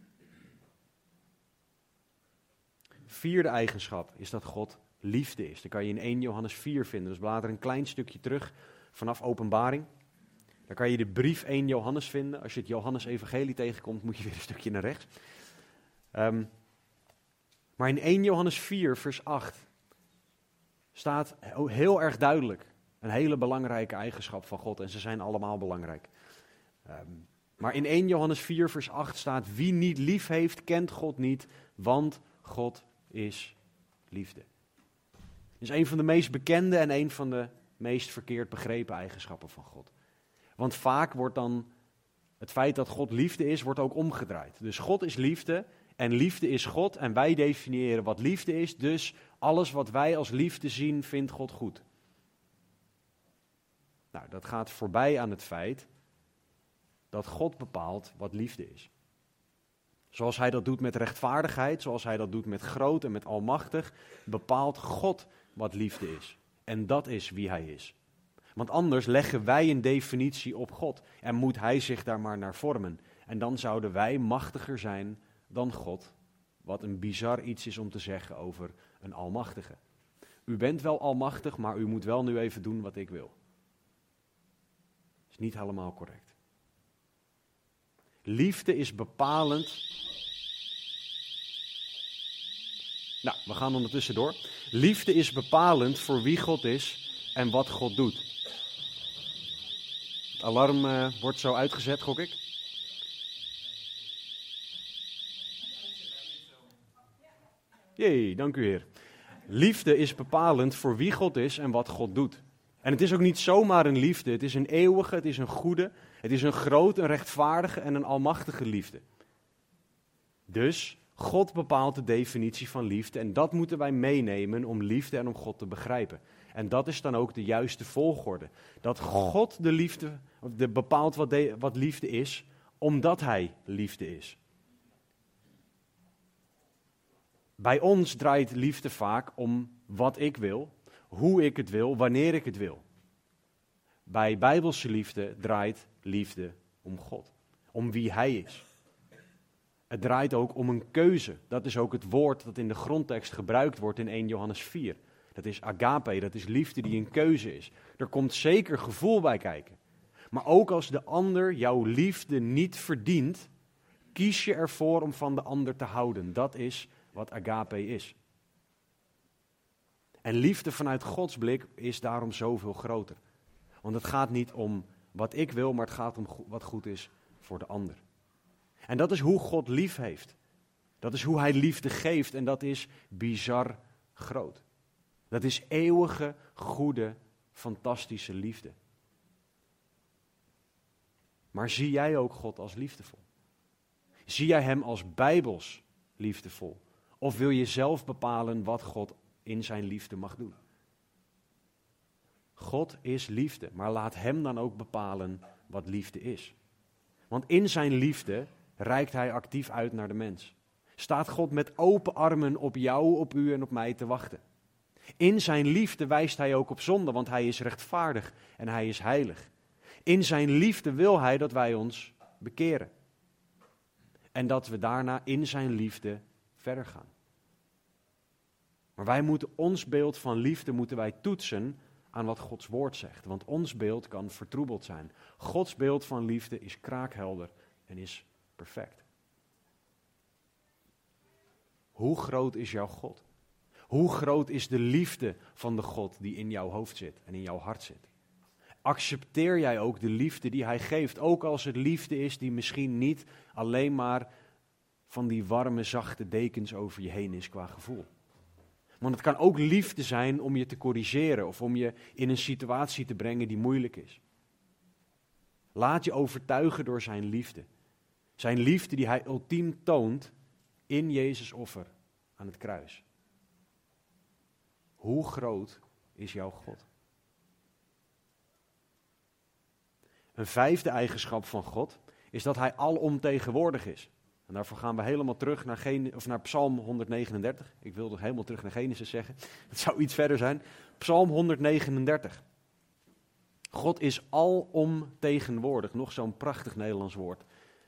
Vierde eigenschap is dat God liefde is. Dat kan je in eerste Johannes vier vinden. Dus blader een klein stukje terug vanaf Openbaring. Daar kan je de brief eerste Johannes vinden. Als je het Johannes-evangelie tegenkomt, moet je weer een stukje naar rechts. Um, maar in eerste Johannes vier, vers acht, staat heel erg duidelijk een hele belangrijke eigenschap van God. En ze zijn allemaal belangrijk. Um, maar in eerste Johannes vier, vers acht staat: wie niet lief heeft, kent God niet, want God is liefde. Dat is een van de meest bekende en een van de meest verkeerd begrepen eigenschappen van God. Want vaak wordt dan het feit dat God liefde is, wordt ook omgedraaid. Dus God is liefde en liefde is God en wij definiëren wat liefde is. Dus alles wat wij als liefde zien, vindt God goed. Nou, dat gaat voorbij aan het feit dat God bepaalt wat liefde is. Zoals hij dat doet met rechtvaardigheid, zoals hij dat doet met groot en met almachtig, bepaalt God wat liefde is. En dat is wie hij is. Want anders leggen wij een definitie op God en moet hij zich daar maar naar vormen. En dan zouden wij machtiger zijn dan God, wat een bizar iets is om te zeggen over een almachtige. U bent wel almachtig, maar u moet wel nu even doen wat ik wil. Dat is niet helemaal correct. Liefde is bepalend. Nou, we gaan ondertussen door. Liefde is bepalend voor wie God is en wat God doet. Het alarm uh, wordt zo uitgezet, gok ik. Jee, dank u Heer. Liefde is bepalend voor wie God is en wat God doet. En het is ook niet zomaar een liefde, het is een eeuwige, het is een goede, het is een grote, een rechtvaardige en een almachtige liefde. Dus God bepaalt de definitie van liefde en dat moeten wij meenemen om liefde en om God te begrijpen. En dat is dan ook de juiste volgorde. Dat God de liefde, de bepaalt wat, de, wat liefde is, omdat Hij liefde is. Bij ons draait liefde vaak om wat ik wil, hoe ik het wil, wanneer ik het wil. Bij Bijbelse liefde draait liefde om God, om wie Hij is. Het draait ook om een keuze. Dat is ook het woord dat in de grondtekst gebruikt wordt in eerste Johannes vier. Dat is agape, dat is liefde die een keuze is. Er komt zeker gevoel bij kijken. Maar ook als de ander jouw liefde niet verdient, kies je ervoor om van de ander te houden. Dat is wat agape is. En liefde vanuit Gods blik is daarom zoveel groter. Want het gaat niet om wat ik wil, maar het gaat om wat goed is voor de ander. En dat is hoe God lief heeft. Dat is hoe Hij liefde geeft en dat is bizar groot. Dat is eeuwige, goede, fantastische liefde. Maar zie jij ook God als liefdevol? Zie jij Hem als bijbels liefdevol? Of wil je zelf bepalen wat God in zijn liefde mag doen? God is liefde, maar laat Hem dan ook bepalen wat liefde is. Want in zijn liefde reikt Hij actief uit naar de mens. Staat God met open armen op jou, op u en op mij te wachten. In zijn liefde wijst Hij ook op zonde, want Hij is rechtvaardig en Hij is heilig. In zijn liefde wil Hij dat wij ons bekeren. En dat we daarna in zijn liefde verder gaan. Maar wij moeten ons beeld van liefde moeten wij toetsen aan wat Gods woord zegt. Want ons beeld kan vertroebeld zijn. Gods beeld van liefde is kraakhelder en is perfect. Hoe groot is jouw God? Hoe groot is de liefde van de God die in jouw hoofd zit en in jouw hart zit? Accepteer jij ook de liefde die Hij geeft, ook als het liefde is die misschien niet alleen maar van die warme, zachte dekens over je heen is qua gevoel. Want het kan ook liefde zijn om je te corrigeren of om je in een situatie te brengen die moeilijk is. Laat je overtuigen door zijn liefde. Zijn liefde die Hij ultiem toont in Jezus' offer aan het kruis. Hoe groot is jouw God? Een vijfde eigenschap van God is dat Hij alomtegenwoordig is. En daarvoor gaan we helemaal terug naar, Gen- of naar Psalm honderdnegenendertig. Ik wilde helemaal terug naar Genesis zeggen. Het zou iets verder zijn. Psalm honderdnegenendertig. God is alomtegenwoordig. Nog zo'n prachtig Nederlands woord.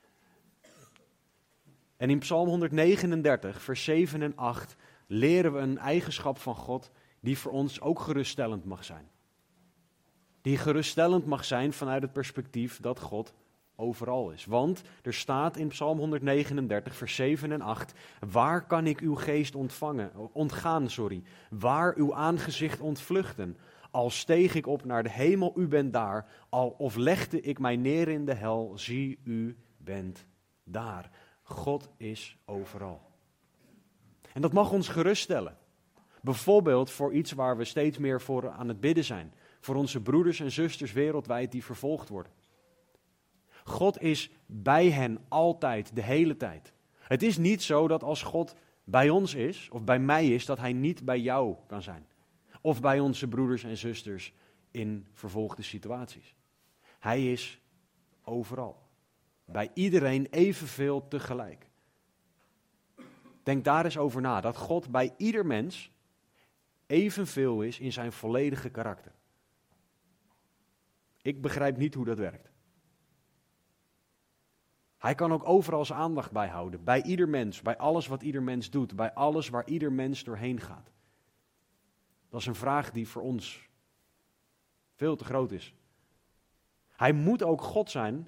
En in Psalm honderdnegenendertig, vers zeven en acht, leren we een eigenschap van God die voor ons ook geruststellend mag zijn. Die geruststellend mag zijn vanuit het perspectief dat God overal is. Want er staat in Psalm honderdnegenendertig, vers zeven en acht, waar kan ik uw geest ontvangen, ontgaan, sorry, waar uw aangezicht ontvluchten? Al steeg ik op naar de hemel, u bent daar, al of legde ik mij neer in de hel, zie, u bent daar. God is overal. En dat mag ons geruststellen. Bijvoorbeeld voor iets waar we steeds meer voor aan het bidden zijn. Voor onze broeders en zusters wereldwijd die vervolgd worden. God is bij hen altijd, de hele tijd. Het is niet zo dat als God bij ons is, of bij mij is, dat Hij niet bij jou kan zijn. Of bij onze broeders en zusters in vervolgde situaties. Hij is overal. Bij iedereen evenveel tegelijk. Denk daar eens over na, dat God bij ieder mens evenveel is in zijn volledige karakter. Ik begrijp niet hoe dat werkt. Hij kan ook overal zijn aandacht bij houden. Bij ieder mens, bij alles wat ieder mens doet, bij alles waar ieder mens doorheen gaat. Dat is een vraag die voor ons veel te groot is. Hij moet ook God zijn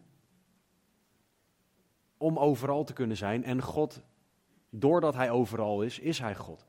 om overal te kunnen zijn. En God, doordat hij overal is, is hij God.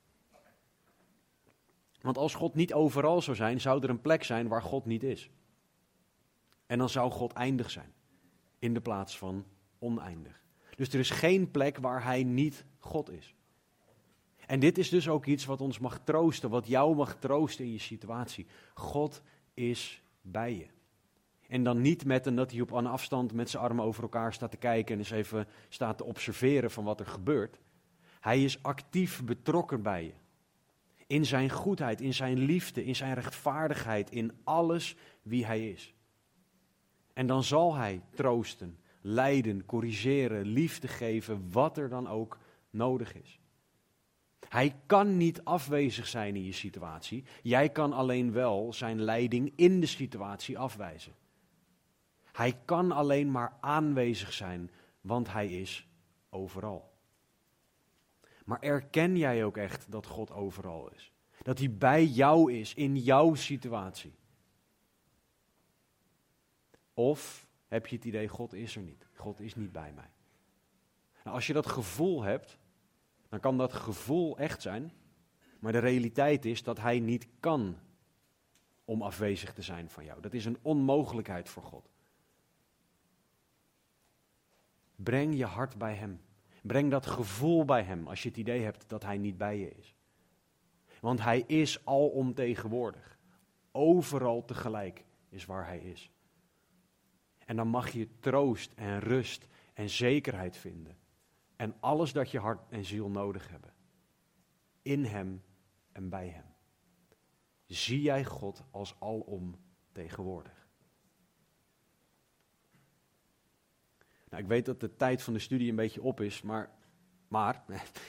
Want als God niet overal zou zijn, zou er een plek zijn waar God niet is. En dan zou God eindig zijn, in de plaats van oneindig. Dus er is geen plek waar hij niet God is. En dit is dus ook iets wat ons mag troosten, wat jou mag troosten in je situatie. God is bij je. En dan niet met een dat hij op een afstand met zijn armen over elkaar staat te kijken en eens even staat te observeren van wat er gebeurt. Hij is actief betrokken bij je. In zijn goedheid, in zijn liefde, in zijn rechtvaardigheid, in alles wie hij is. En dan zal hij troosten, leiden, corrigeren, liefde geven, wat er dan ook nodig is. Hij kan niet afwezig zijn in je situatie. Jij kan alleen wel zijn leiding in de situatie afwijzen. Hij kan alleen maar aanwezig zijn, want hij is overal. Maar erken jij ook echt dat God overal is? Dat hij bij jou is, in jouw situatie? Of heb je het idee, God is er niet. God is niet bij mij. Nou, als je dat gevoel hebt, dan kan dat gevoel echt zijn. Maar de realiteit is dat hij niet kan om afwezig te zijn van jou. Dat is een onmogelijkheid voor God. Breng je hart bij hem. Breng dat gevoel bij hem als je het idee hebt dat hij niet bij je is. Want hij is alomtegenwoordig. Overal tegelijk is waar hij is. En dan mag je troost en rust en zekerheid vinden. En alles dat je hart en ziel nodig hebben. In hem en bij hem. Zie jij God als alomtegenwoordig. Nou, ik weet dat de tijd van de studie een beetje op is, maar, maar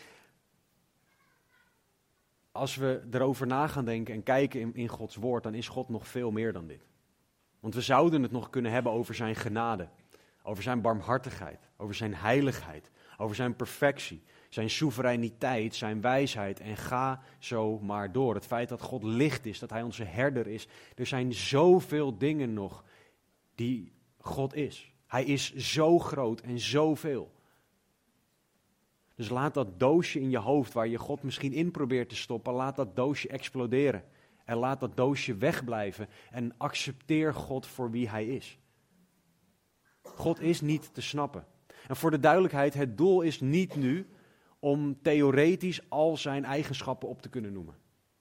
als we erover na gaan denken en kijken in, in Gods woord, dan is God nog veel meer dan dit. Want we zouden het nog kunnen hebben over zijn genade, over zijn barmhartigheid, over zijn heiligheid, over zijn perfectie, zijn soevereiniteit, zijn wijsheid en ga zo maar door. Het feit dat God licht is, dat hij onze herder is. Er zijn zoveel dingen nog die God is. Hij is zo groot en zoveel. Dus laat dat doosje in je hoofd waar je God misschien in probeert te stoppen, laat dat doosje exploderen. En laat dat doosje wegblijven en accepteer God voor wie hij is. God is niet te snappen. En voor de duidelijkheid, het doel is niet nu om theoretisch al zijn eigenschappen op te kunnen noemen.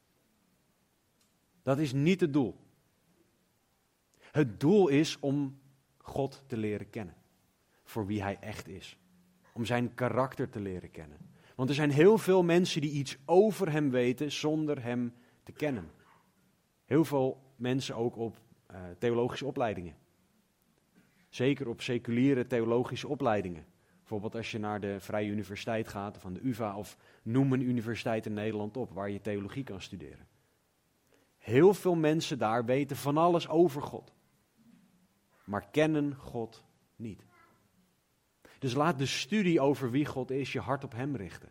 Dat is niet het doel. Het doel is om God te leren kennen. Voor wie hij echt is. Om zijn karakter te leren kennen. Want er zijn heel veel mensen die iets over hem weten zonder hem te kennen. Heel veel mensen ook op uh, theologische opleidingen. Zeker op seculiere theologische opleidingen. Bijvoorbeeld als je naar de Vrije Universiteit gaat, of aan de U vA, of noem een universiteit in Nederland op, waar je theologie kan studeren. Heel veel mensen daar weten van alles over God. Maar kennen God niet. Dus laat de studie over wie God is je hart op hem richten.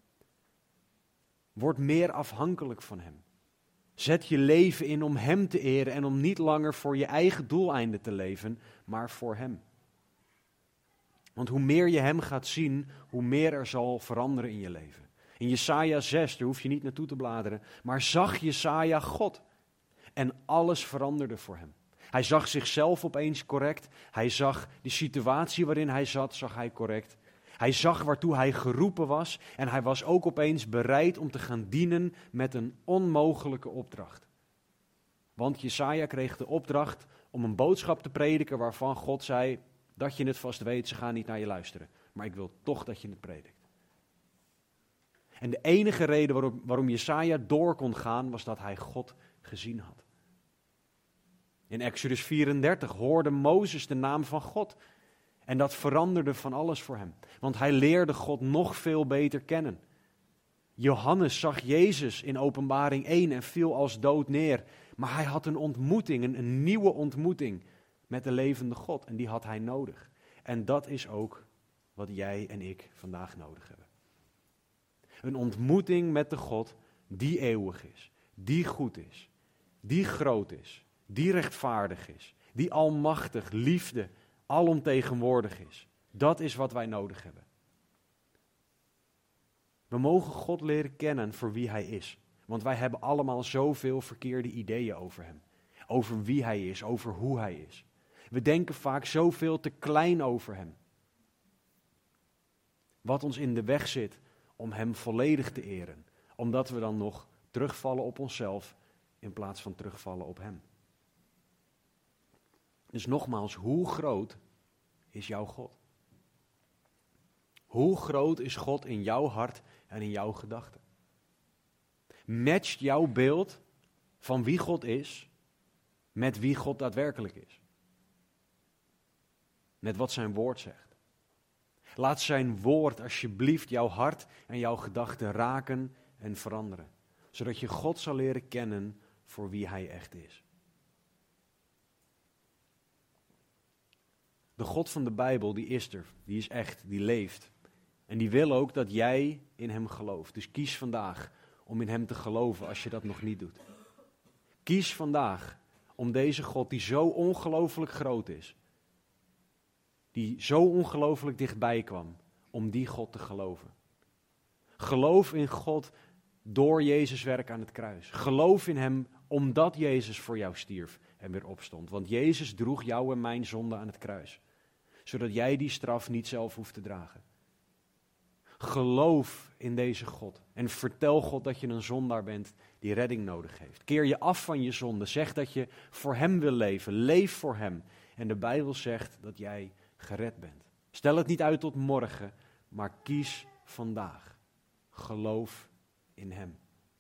Word meer afhankelijk van hem. Zet je leven in om hem te eren en om niet langer voor je eigen doeleinden te leven, maar voor hem. Want hoe meer je hem gaat zien, hoe meer er zal veranderen in je leven. In Jesaja zes, daar hoef je niet naartoe te bladeren, maar zag Jesaja God. En alles veranderde voor hem. Hij zag zichzelf opeens correct. Hij zag de situatie waarin hij zat, zag hij correct. Hij zag waartoe hij geroepen was en hij was ook opeens bereid om te gaan dienen met een onmogelijke opdracht. Want Jesaja kreeg de opdracht om een boodschap te prediken waarvan God zei dat je het vast weet, ze gaan niet naar je luisteren. Maar ik wil toch dat je het predikt. En de enige reden waarom, waarom Jesaja door kon gaan was dat hij God gezien had. In Exodus vierendertig hoorde Mozes de naam van God. En dat veranderde van alles voor hem. Want hij leerde God nog veel beter kennen. Johannes zag Jezus in Openbaring één en viel als dood neer. Maar hij had een ontmoeting, een, een nieuwe ontmoeting met de levende God. En die had hij nodig. En dat is ook wat jij en ik vandaag nodig hebben. Een ontmoeting met de God die eeuwig is, die goed is, die groot is, die rechtvaardig is, die almachtig, liefde, alomtegenwoordig is. Dat is wat wij nodig hebben. We mogen God leren kennen voor wie Hij is. Want wij hebben allemaal zoveel verkeerde ideeën over Hem. Over wie Hij is, over hoe Hij is. We denken vaak zoveel te klein over Hem. Wat ons in de weg zit om Hem volledig te eren. Omdat we dan nog terugvallen op onszelf in plaats van terugvallen op Hem. Dus nogmaals, hoe groot is jouw God? Hoe groot is God in jouw hart en in jouw gedachten? Matcht jouw beeld van wie God is met wie God daadwerkelijk is? Met wat zijn woord zegt. Laat zijn woord alsjeblieft jouw hart en jouw gedachten raken en veranderen. Zodat je God zal leren kennen voor wie Hij echt is. De God van de Bijbel, die is er, die is echt, die leeft. En die wil ook dat jij in Hem gelooft. Dus kies vandaag om in Hem te geloven als je dat nog niet doet. Kies vandaag om deze God die zo ongelooflijk groot is, die zo ongelooflijk dichtbij kwam, om die God te geloven. Geloof in God door Jezus' werk aan het kruis. Geloof in Hem omdat Jezus voor jou stierf en weer opstond. Want Jezus droeg jou en mijn zonde aan het kruis. Zodat jij die straf niet zelf hoeft te dragen. Geloof in deze God en vertel God dat je een zondaar bent die redding nodig heeft. Keer je af van je zonde. Zeg dat je voor Hem wil leven. Leef voor Hem. En de Bijbel zegt dat jij gered bent. Stel het niet uit tot morgen, maar kies vandaag. Geloof in Hem.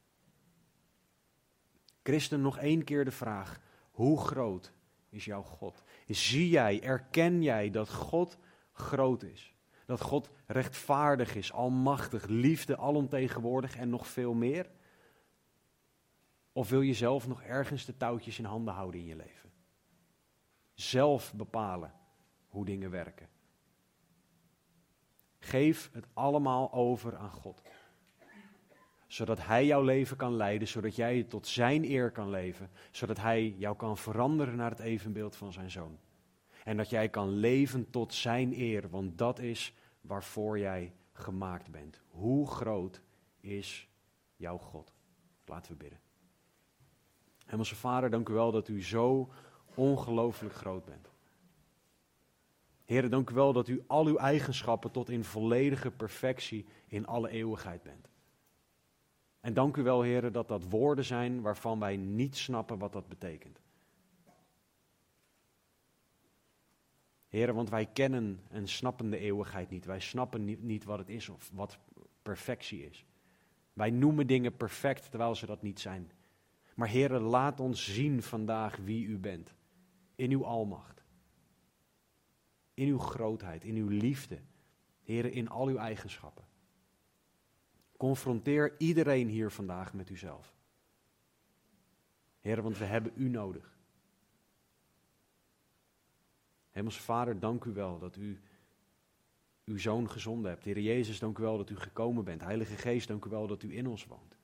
Christen, nog één keer de vraag: hoe groot is jouw God? Zie jij, erken jij dat God groot is? Dat God rechtvaardig is, almachtig, liefde, alomtegenwoordig en nog veel meer? Of wil je zelf nog ergens de touwtjes in handen houden in je leven? Zelf bepalen hoe dingen werken. Geef het allemaal over aan God. Zodat Hij jouw leven kan leiden, zodat jij tot Zijn eer kan leven. Zodat Hij jou kan veranderen naar het evenbeeld van Zijn Zoon. En dat jij kan leven tot Zijn eer, want dat is waarvoor jij gemaakt bent. Hoe groot is jouw God? Laten we bidden. Hemelse Vader, dank u wel dat u zo ongelooflijk groot bent. Heere, dank u wel dat u al uw eigenschappen tot in volledige perfectie in alle eeuwigheid bent. En dank u wel, Heere, dat dat woorden zijn waarvan wij niet snappen wat dat betekent. Heere, want wij kennen en snappen de eeuwigheid niet. Wij snappen niet, niet wat het is of wat perfectie is. Wij noemen dingen perfect terwijl ze dat niet zijn. Maar Heere, laat ons zien vandaag wie u bent. In uw almacht. In uw grootheid, in uw liefde. Heere, in al uw eigenschappen. Confronteer iedereen hier vandaag met uzelf. Heere, want we hebben u nodig. Hemelse Vader, dank u wel dat u uw Zoon gezonden hebt. Heere Jezus, dank u wel dat u gekomen bent. Heilige Geest, dank u wel dat u in ons woont.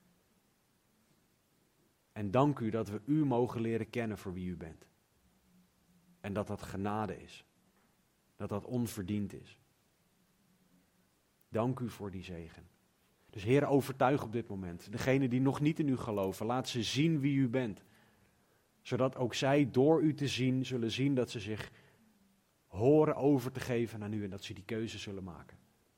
En dank u dat we u mogen leren kennen voor wie u bent. En dat dat genade is. Dat dat onverdiend is. Dank u voor die zegen. Dus Heer, overtuig op dit moment. Degenen die nog niet in u geloven, laat ze zien wie u bent. Zodat ook zij door u te zien, zullen zien dat ze zich horen over te geven aan u en dat ze die keuze zullen maken.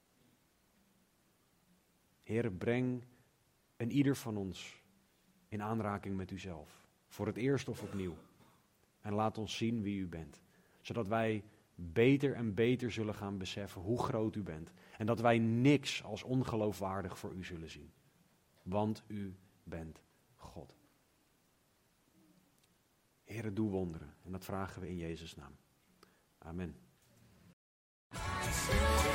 Heer, breng een ieder van ons in aanraking met uzelf. Voor het eerst of opnieuw. En laat ons zien wie u bent. Zodat wij beter en beter zullen gaan beseffen hoe groot u bent. En dat wij niks als ongeloofwaardig voor u zullen zien. Want u bent God. Heere, doe wonderen. En dat vragen we in Jezus' naam. Amen.